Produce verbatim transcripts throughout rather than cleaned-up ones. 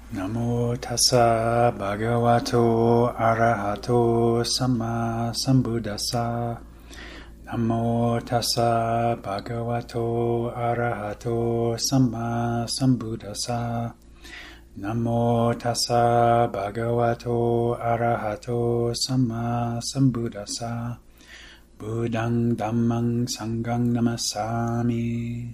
Namo tassa bhagavato arahato samma sambuddhassa. Namo tassa bhagavato arahato samma sambuddhassa. Namo tassa bhagavato arahato samma sambuddhassa. Buddhang dhammang sanghang namassami.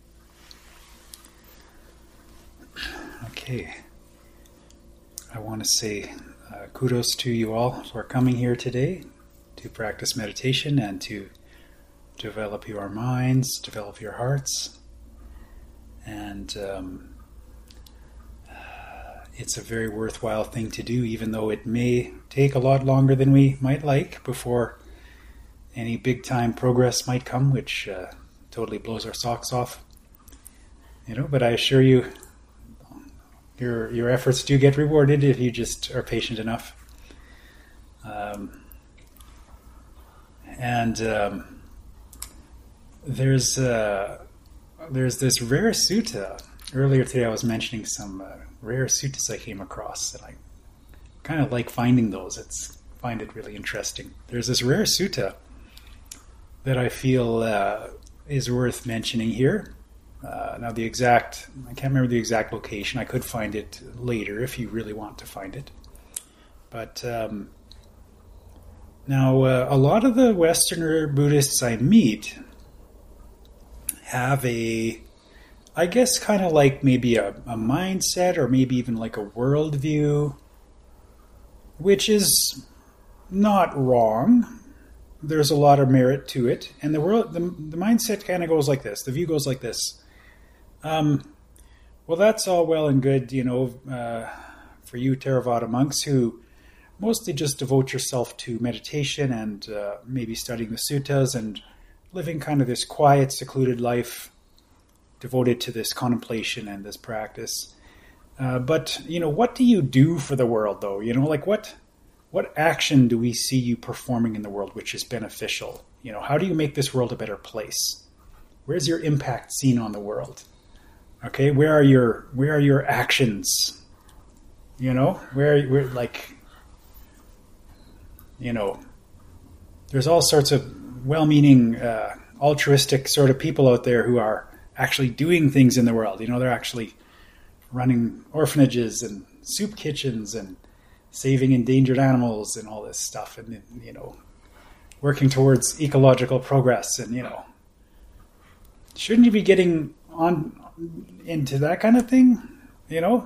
Okay. I want to say uh, kudos to you all for coming here today to practice meditation and to develop your minds, develop your hearts. And um, it's a very worthwhile thing to do, even though it may take a lot longer than we might like before any big-time progress might come, which uh, totally blows our socks off. You know, but I assure you, Your your efforts do get rewarded if you just are patient enough. Um, and um, there's uh, there's this rare sutta. Earlier today I was mentioning some uh, rare suttas I came across, and I kind of like finding those. It's find it really interesting. There's this rare sutta that I feel uh, is worth mentioning here. Uh, now the exact, I can't remember the exact location. I could find it later if you really want to find it. But um, now uh, a lot of the Westerner Buddhists I meet have a, I guess kind of like maybe a, a mindset or maybe even like a worldview, which is not wrong. There's a lot of merit to it. And the world, the, the mindset kind of goes like this. The view goes like this. Um, well, that's all well and good, you know, uh, for you Theravada monks who mostly just devote yourself to meditation and uh, maybe studying the suttas and living kind of this quiet, secluded life devoted to this contemplation and this practice. Uh, but, you know, what do you do for the world, though? You know, like what what action do we see you performing in the world which is beneficial? You know, how do you make this world a better place? Where's your impact seen on the world? Okay, where are your where are your actions? You know, where where like, you know, there's all sorts of well-meaning, uh, altruistic sort of people out there who are actually doing things in the world. You know, they're actually running orphanages and soup kitchens and saving endangered animals and all this stuff, and you know, working towards ecological progress. And you know, shouldn't you be getting on into that kind of thing, you know?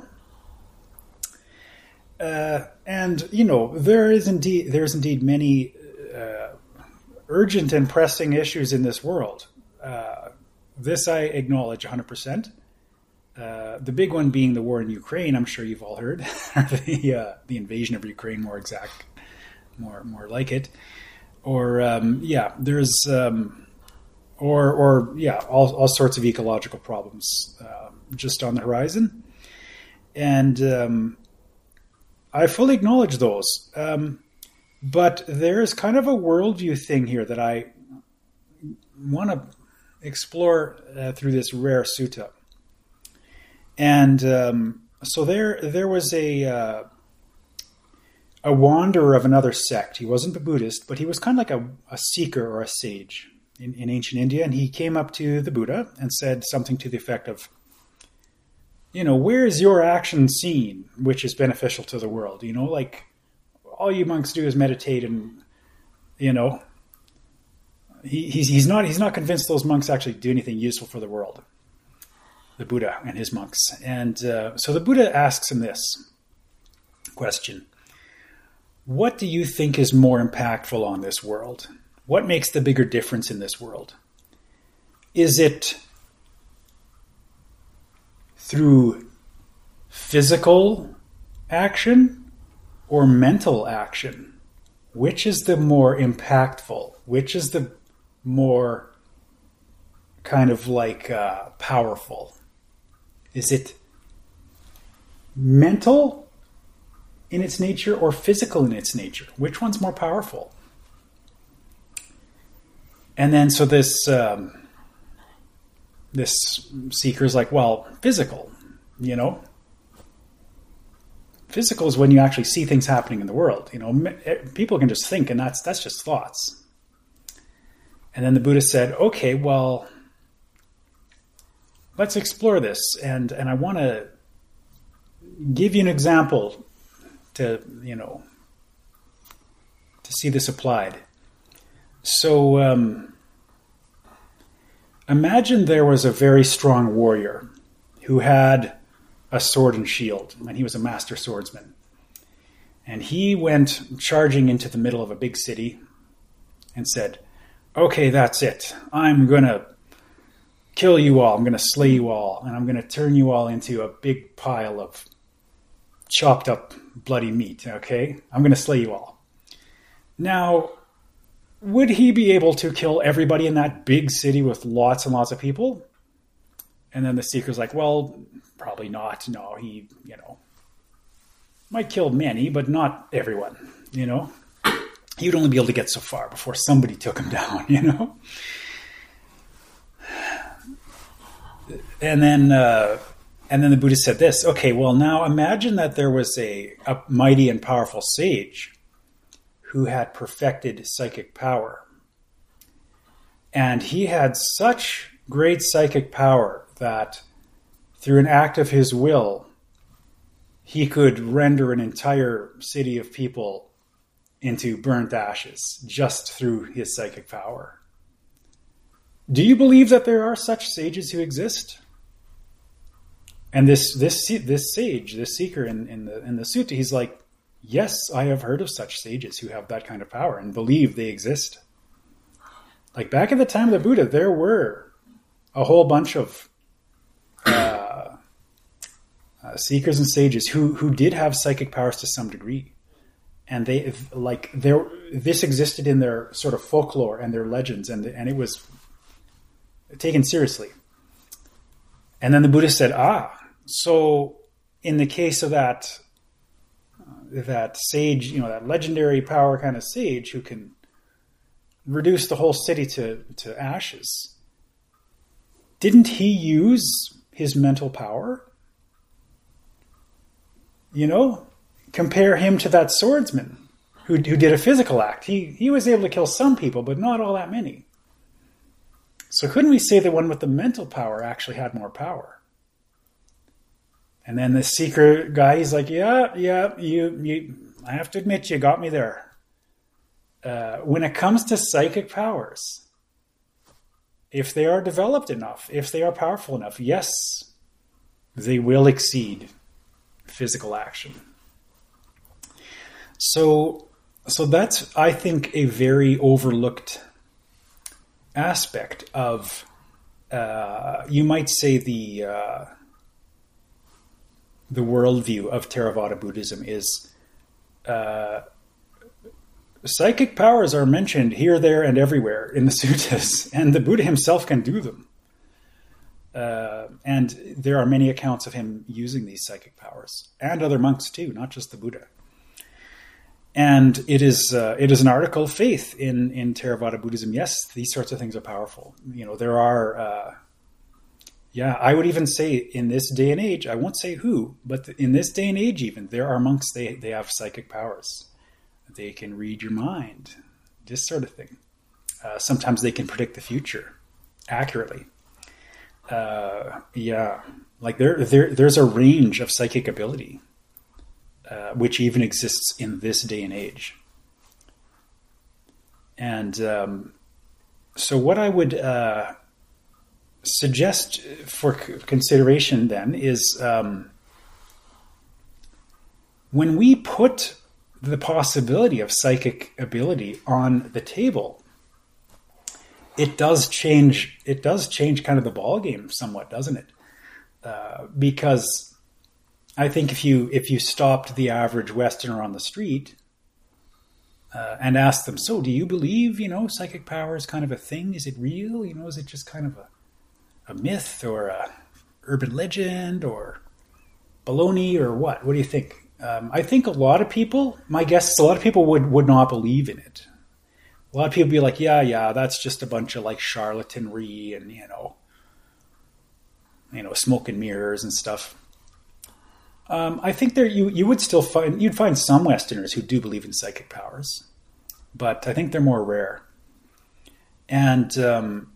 Uh, and, you know, there is indeed, there's indeed many uh, urgent and pressing issues in this world. Uh, this I acknowledge one hundred percent. Uh, the big one being the war in Ukraine, I'm sure you've all heard. the, uh, the invasion of Ukraine, more exact, more more like it. Or, um, yeah, there's... Um, Or, or yeah, all, all sorts of ecological problems uh, just on the horizon. And um, I fully acknowledge those. Um, but there's kind of a worldview thing here that I want to explore uh, through this rare sutta. And um, so there there was a, uh, a wanderer of another sect. He wasn't a Buddhist, but he was kind of like a, a seeker or a sage. In, in ancient India, and he came up to the Buddha and said something to the effect of, you know, where is your action seen which is beneficial to the world? You know, like all you monks do is meditate, and you know, he, he's he's not he's not convinced those monks actually do anything useful for the world. The Buddha and his monks, and uh, so the Buddha asks him this question: what do you think is more impactful on this world? What makes the bigger difference in this world? Is it through physical action or mental action? Which is the more impactful? Which is the more kind of like uh, powerful? Is it mental in its nature or physical in its nature? Which one's more powerful? And then so this um, this seeker's like, well, physical, you know. Physical is when you actually see things happening in the world. You know, people can just think, and that's that's just thoughts. And then the Buddha said, okay, well, let's explore this. And and I want to give you an example to, you know, to see this applied. So um, imagine there was a very strong warrior who had a sword and shield, and he was a master swordsman. And he went charging into the middle of a big city and said, okay, that's it. I'm going to kill you all. I'm going to slay you all. And I'm going to turn you all into a big pile of chopped up bloody meat. Okay? I'm going to slay you all. Now, would he be able to kill everybody in that big city with lots and lots of people? And then the seeker's like, well, probably not. No, he, you know, might kill many, but not everyone, you know. He would only be able to get so far before somebody took him down, you know. And then, uh, and then the Buddha said this. Okay, well, now imagine that there was a, a mighty and powerful sage who had perfected psychic power. And he had such great psychic power that through an act of his will, he could render an entire city of people into burnt ashes just through his psychic power. Do you believe that there are such sages who exist? And this this this sage, this seeker in, in the in the sutta, he's like, yes, I have heard of such sages who have that kind of power and believe they exist. Like back at the time of the Buddha, there were a whole bunch of uh, uh, seekers and sages who who did have psychic powers to some degree, and they like there this existed in their sort of folklore and their legends, and and it was taken seriously. And then the Buddha said, ah, so in the case of that that sage, you know, that legendary power kind of sage who can reduce the whole city to, to ashes, didn't he use his mental power? You know, compare him to that swordsman who, who did a physical act. He, he was able to kill some people, but not all that many. So couldn't we say the one with the mental power actually had more power? And then the seeker guy, he's like, yeah, yeah, you, you, I have to admit, you got me there. Uh, when it comes to psychic powers, if they are developed enough, if they are powerful enough, yes, they will exceed physical action. So, so that's, I think, a very overlooked aspect of, uh, you might say, the uh, the worldview of Theravada Buddhism is uh, psychic powers are mentioned here, there, and everywhere in the suttas, and the Buddha himself can do them. Uh, and there are many accounts of him using these psychic powers, and other monks too, not just the Buddha. And it is uh, it is an article of faith in, in Theravada Buddhism. Yes, these sorts of things are powerful. You know, there are, uh, yeah, I would even say in this day and age, I won't say who, but in this day and age even, there are monks, they, they have psychic powers. They can read your mind, this sort of thing. Uh, sometimes they can predict the future accurately. Uh, yeah, like there, there there's a range of psychic ability. Uh, which even exists in this day and age. And um, so what I would uh, suggest for c- consideration then is um, when we put the possibility of psychic ability on the table, it does change, it does change kind of the ballgame somewhat, doesn't it? Uh, because I think if you if you stopped the average Westerner on the street uh, and asked them, so do you believe, you know, psychic power is kind of a thing? Is it real? You know, is it just kind of a, a myth or a urban legend or baloney or what? What do you think? Um, I think a lot of people, my guess is a lot of people would, would not believe in it. A lot of people would be like, yeah, yeah, that's just a bunch of like charlatanry and, you know, you know, smoke and mirrors and stuff. Um, I think there you you would still find you'd find some Westerners who do believe in psychic powers, but I think they're more rare. And um,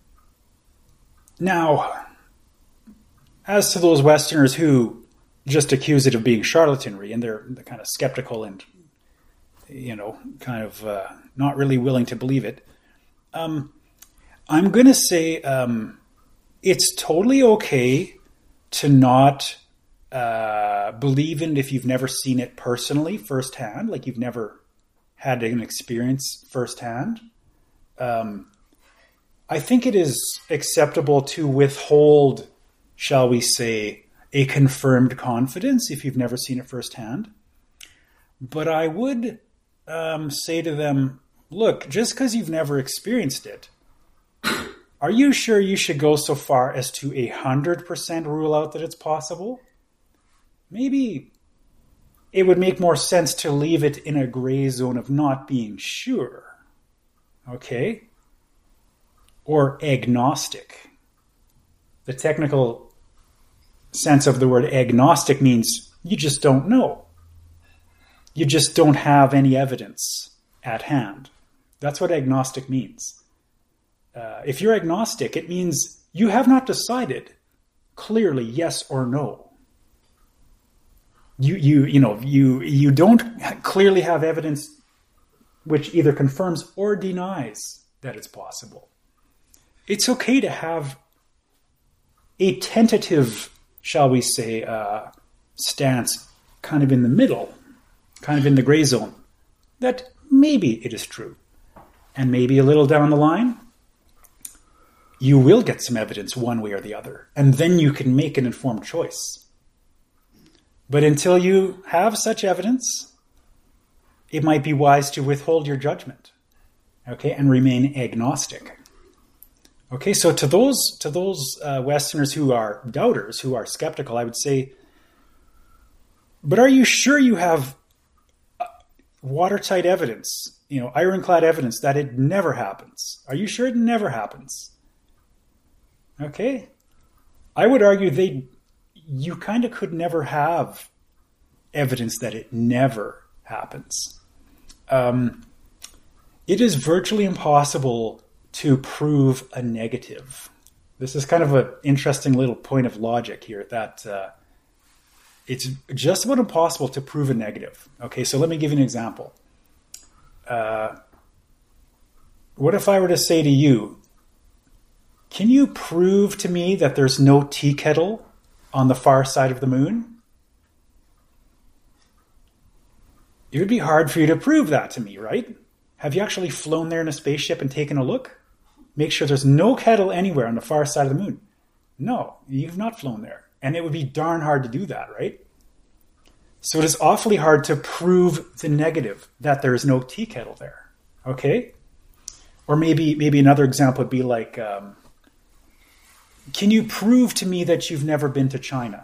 now, as to those Westerners who just accuse it of being charlatanry, and they're, they're kind of skeptical and, you know, kind of uh, not really willing to believe it, um, I'm going to say um, it's totally okay to not uh, believe in it if you've never seen it personally, firsthand, like you've never had an experience firsthand. Um, I think it is acceptable to withhold, shall we say, a confirmed confidence if you've never seen it firsthand. But I would um, say to them, look, just because you've never experienced it, are you sure you should go so far as to a hundred percent rule out that it's possible? Maybe it would make more sense to leave it in a gray zone of not being sure. Okay? Or agnostic. The technical sense of the word agnostic means you just don't know. You just don't have any evidence at hand. That's what agnostic means. Uh, if you're agnostic, it means you have not decided clearly yes or no. You you you know you you don't clearly have evidence which either confirms or denies that it's possible. It's okay to have a tentative, shall we say, uh, stance kind of in the middle, kind of in the gray zone, that maybe it is true. And maybe a little down the line, you will get some evidence one way or the other, and then you can make an informed choice. But until you have such evidence, it might be wise to withhold your judgment, okay, and remain agnostic. Okay, so to those to those uh, Westerners who are doubters, who are skeptical, I would say, but are you sure you have watertight evidence, you know, ironclad evidence that it never happens? Are you sure it never happens? Okay, I would argue they, you kind of could never have evidence that it never happens. Um, it is virtually impossible to prove a negative. This is kind of an interesting little point of logic here, that uh, it's just about impossible to prove a negative. Okay, so let me give you an example. Uh, what if I were to say to you, can you prove to me that there's no tea kettle on the far side of the moon? It would be hard for you to prove that to me, right? Have you actually flown there in a spaceship and taken a look? Make sure there's no kettle anywhere on the far side of the moon. No, you've not flown there. And it would be darn hard to do that, right? So it is awfully hard to prove the negative, that there is no tea kettle there. Okay? Or maybe maybe another example would be like, um, can you prove to me that you've never been to China?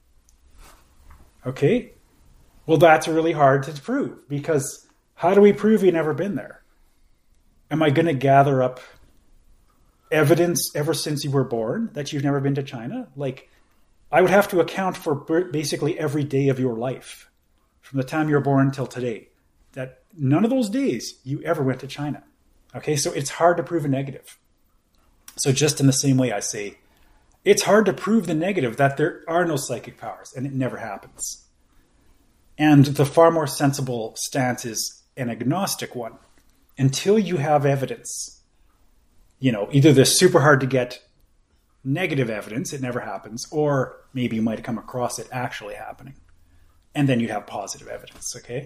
Okay? Well, that's really hard to prove, because how do we prove you've never been there? Am I going to gather up evidence ever since you were born that you've never been to China? Like, I would have to account for basically every day of your life, from the time you were born till today, that none of those days you ever went to China. Okay, so it's hard to prove a negative. So just in the same way, I say, it's hard to prove the negative, that there are no psychic powers, and it never happens. And the far more sensible stance is an agnostic one. Until you have evidence, you know, either the super hard to get negative evidence, it never happens, or maybe you might come across it actually happening. And then you'd have positive evidence, okay?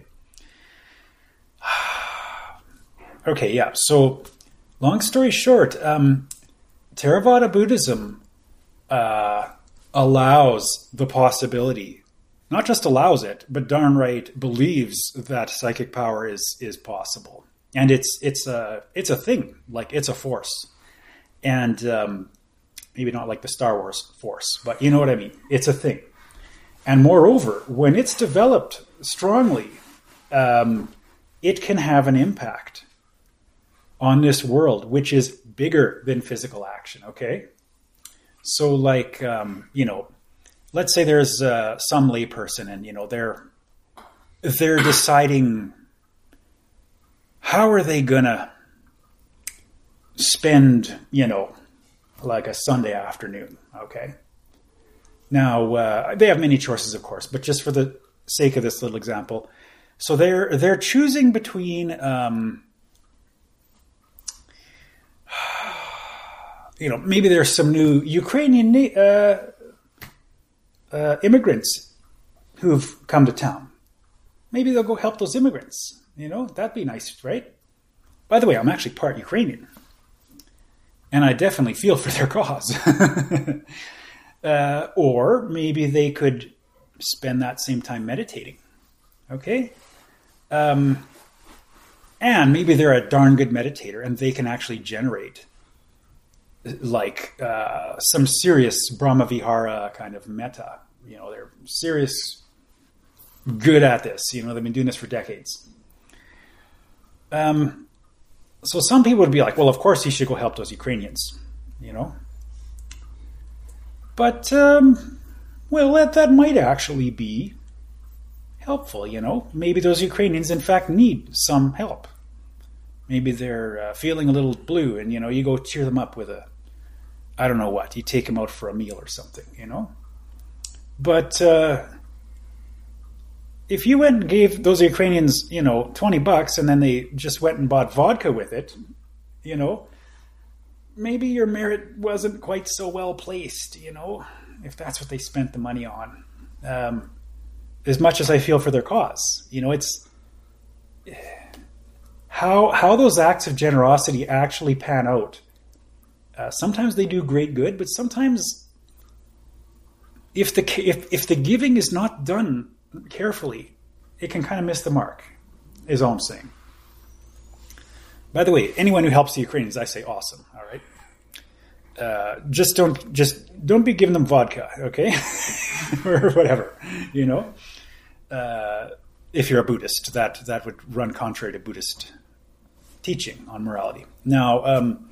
Okay, yeah, so long story short, um, Theravada Buddhism uh, allows the possibility, not just allows it, but darn right believes that psychic power is is possible. And it's it's a it's a thing, like it's a force. And um, maybe not like the Star Wars force, but you know what I mean. It's a thing. And moreover, when it's developed strongly, um, it can have an impact on this world, which is bigger than physical action, okay? So like, um, you know, let's say there's uh, some layperson, and you know they're they're deciding how are they gonna spend, you know, like a Sunday afternoon. Okay. Now uh, they have many choices, of course, but just for the sake of this little example, so they're they're choosing between, um, you know, maybe there's some new Ukrainian uh, uh, immigrants who've come to town. Maybe they'll go help those immigrants. You know, that'd be nice, right? By the way, I'm actually part Ukrainian, and I definitely feel for their cause. Uh, or maybe they could spend that same time meditating. Okay? Um, and maybe they're a darn good meditator and they can actually generate like uh, some serious Brahma-vihara kind of metta. You know, they're serious good at this. You know, they've been doing this for decades. Um, so some people would be like, well, of course he should go help those Ukrainians, you know? But, um, well, that, that might actually be helpful, you know. Maybe those Ukrainians, in fact, need some help. Maybe they're uh, feeling a little blue, and, you know, you go cheer them up with a, I don't know what, you take them out for a meal or something, you know. But uh, if you went and gave those Ukrainians, you know, twenty bucks, and then they just went and bought vodka with it, you know, maybe your merit wasn't quite so well placed, you know, if that's what they spent the money on. Um, as much as I feel for their cause, you know, it's how how those acts of generosity actually pan out. Uh, sometimes they do great good, but sometimes if the if if the giving is not done carefully, it can kind of miss the mark. Is all I'm saying. By the way, anyone who helps the Ukrainians, I say awesome. All right, uh, just don't just don't be giving them vodka, okay, or whatever, you know. Uh, if you're a Buddhist, that that would run contrary to Buddhist teaching on morality. Now, um,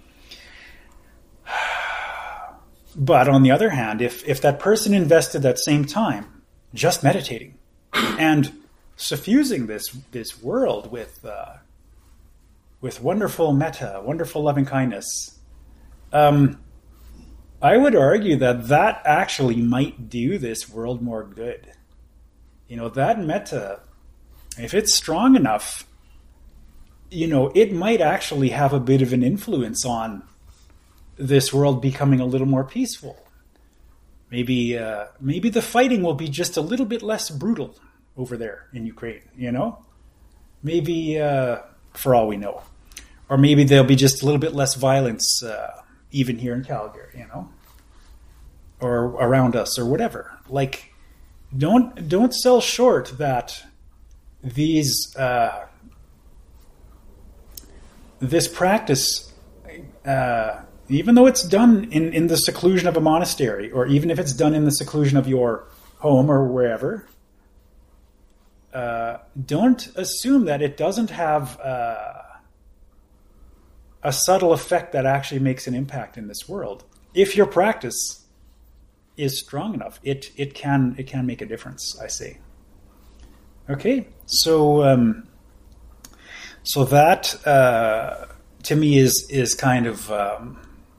but on the other hand, if if that person invested that same time just meditating and suffusing this this world with uh, with wonderful metta, wonderful loving kindness, um, I would argue that that actually might do this world more good. You know, that metta, if it's strong enough, you know, it might actually have a bit of an influence on this world becoming a little more peaceful. Maybe, uh, maybe the fighting will be just a little bit less brutal over there in Ukraine, you know? Maybe, uh, for all we know. Or maybe there'll be just a little bit less violence, uh, even here in Calgary, you know? Or around us, or whatever. Like, don't don't sell short that these uh, this practice, uh, even though it's done in, in the seclusion of a monastery, or even if it's done in the seclusion of your home or wherever, uh, don't assume that it doesn't have uh, a subtle effect that actually makes an impact in this world. If your practice is strong enough, it it can it can make a difference, I say. Okay, so um, so that uh, to me is is kind of um,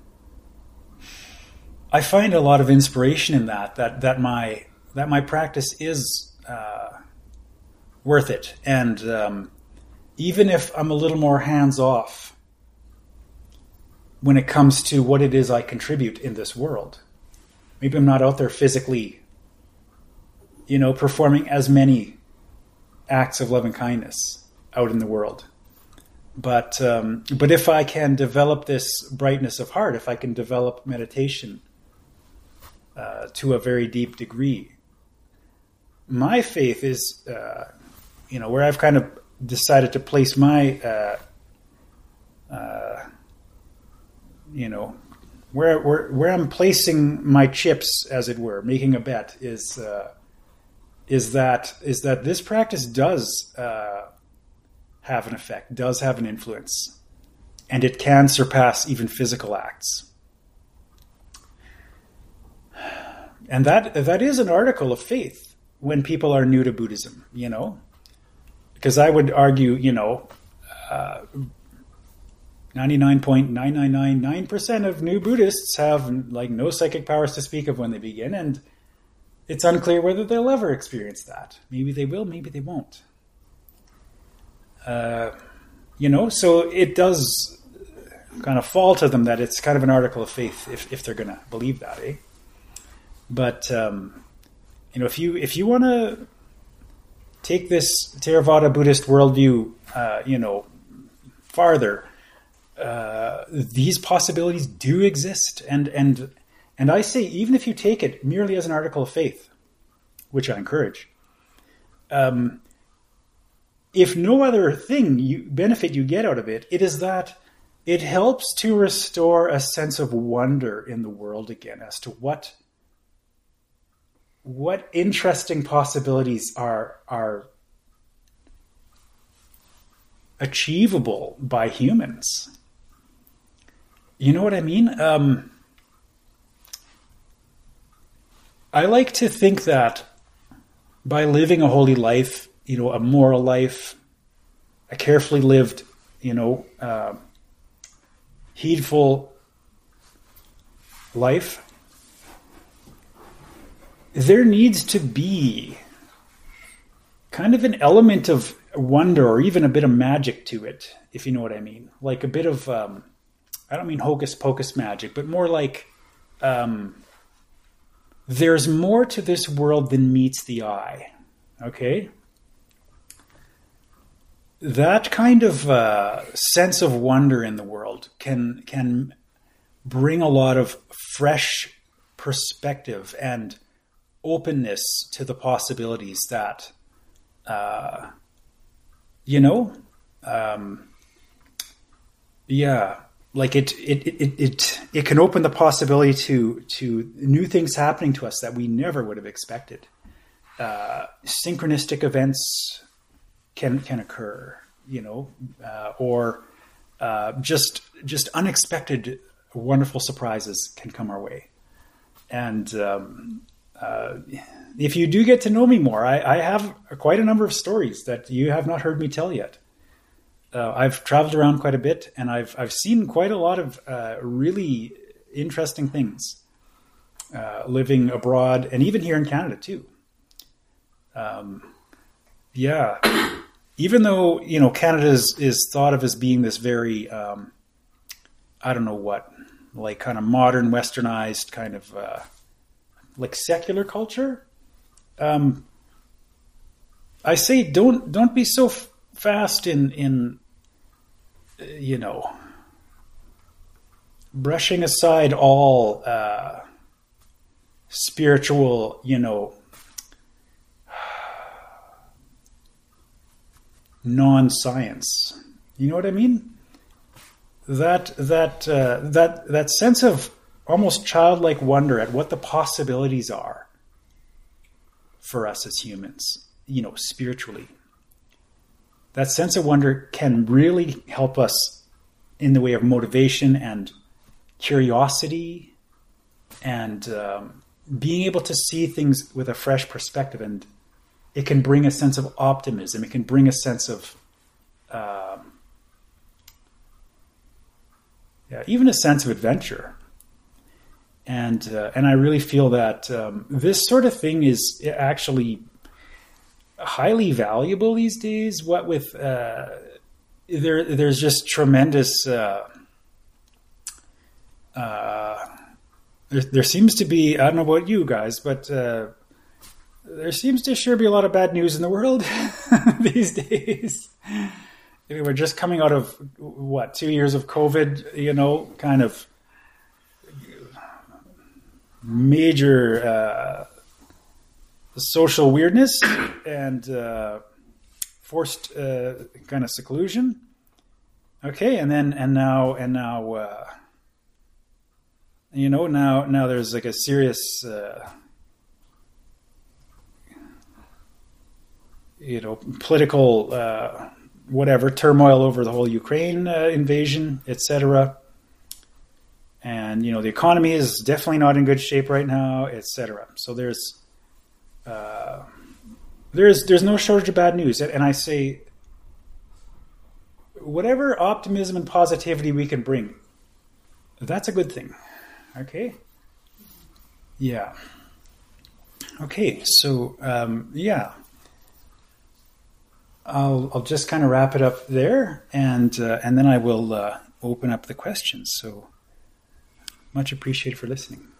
I find a lot of inspiration in that that that my that my practice is uh, worth it, and um, even if I'm a little more hands off when it comes to what it is I contribute in this world. Maybe I'm not out there physically, you know, performing as many acts of loving kindness out in the world. But um, but if I can develop this brightness of heart, if I can develop meditation uh, to a very deep degree, my faith is, uh, you know, where I've kind of decided to place my, uh, uh, you know, Where, where where I'm placing my chips, as it were, making a bet, is uh, is that is that this practice does uh, have an effect, does have an influence, and it can surpass even physical acts. and that that is an article of faith when people are new to Buddhism, you know, because I would argue, you know, uh, ninety-nine point nine nine nine nine percent of new Buddhists have like no psychic powers to speak of when they begin, and it's unclear whether they'll ever experience that. Maybe they will, maybe they won't. Uh, you know, so it does kind of fall to them that it's kind of an article of faith if, if they're going to believe that, eh? But, um, you know, if you if you want to take this Theravada Buddhist worldview, uh, you know, farther, uh, these possibilities do exist. And, and, and I say, even if you take it merely as an article of faith, which I encourage, um, if no other thing you benefit you get out of it, it is that it helps to restore a sense of wonder in the world again as to what what interesting possibilities are are achievable by humans. You know what I mean? Um, I like to think that by living a holy life, you know, a moral life, a carefully lived, you know, uh, heedful life, there needs to be kind of an element of wonder or even a bit of magic to it, if you know what I mean. Like a bit of, um, I don't mean hocus pocus magic, but more like um, there's more to this world than meets the eye, okay? That kind of uh, sense of wonder in the world can can bring a lot of fresh perspective and openness to the possibilities that, uh, you know, um, yeah, like it it, it it it can open the possibility to to new things happening to us that we never would have expected. Uh, synchronistic events can can occur, you know, uh, or uh, just just unexpected, wonderful surprises can come our way. And um, uh, if you do get to know me more, I, I have quite a number of stories that you have not heard me tell yet. Uh, I've traveled around quite a bit, and I've I've seen quite a lot of uh, really interesting things uh, living abroad, and even here in Canada too. Um, yeah. Even though, you know, Canada is, is thought of as being this very, um, I don't know what, like kind of modern, westernized kind of, uh, like secular culture. Um, I say, don't, don't be so f- fast in, in, uh, you know, brushing aside all, uh, spiritual, you know, non-science. You know what I mean? That that uh, that that sense of almost childlike wonder at what the possibilities are for us as humans, you know, spiritually. That sense of wonder can really help us in the way of motivation and curiosity and um, being able to see things with a fresh perspective, and it can bring a sense of optimism. It can bring a sense of, um, yeah, even a sense of adventure. And uh, and I really feel that um, this sort of thing is actually highly valuable these days. What with uh, there, there's just tremendous. Uh, uh, there, there seems to be. I don't know about you guys, but. Uh, There seems to sure be a lot of bad news in the world these days. We're just coming out of, what, two years of COVID, you know, kind of major uh, social weirdness and uh, forced uh, kind of seclusion. Okay, and then, and now, and now, uh, you know, now, now there's like a serious... Uh, you know, political, uh, whatever, turmoil over the whole Ukraine uh, invasion, et cetera. and you know the economy is definitely not in good shape right now, et cetera. So there's uh, there's there's no shortage of bad news, and I say whatever optimism and positivity we can bring, that's a good thing. Okay. Yeah. Okay. So um, yeah. I'll I'll just kind of wrap it up there, and uh, and then I will uh, open up the questions. So much appreciated for listening.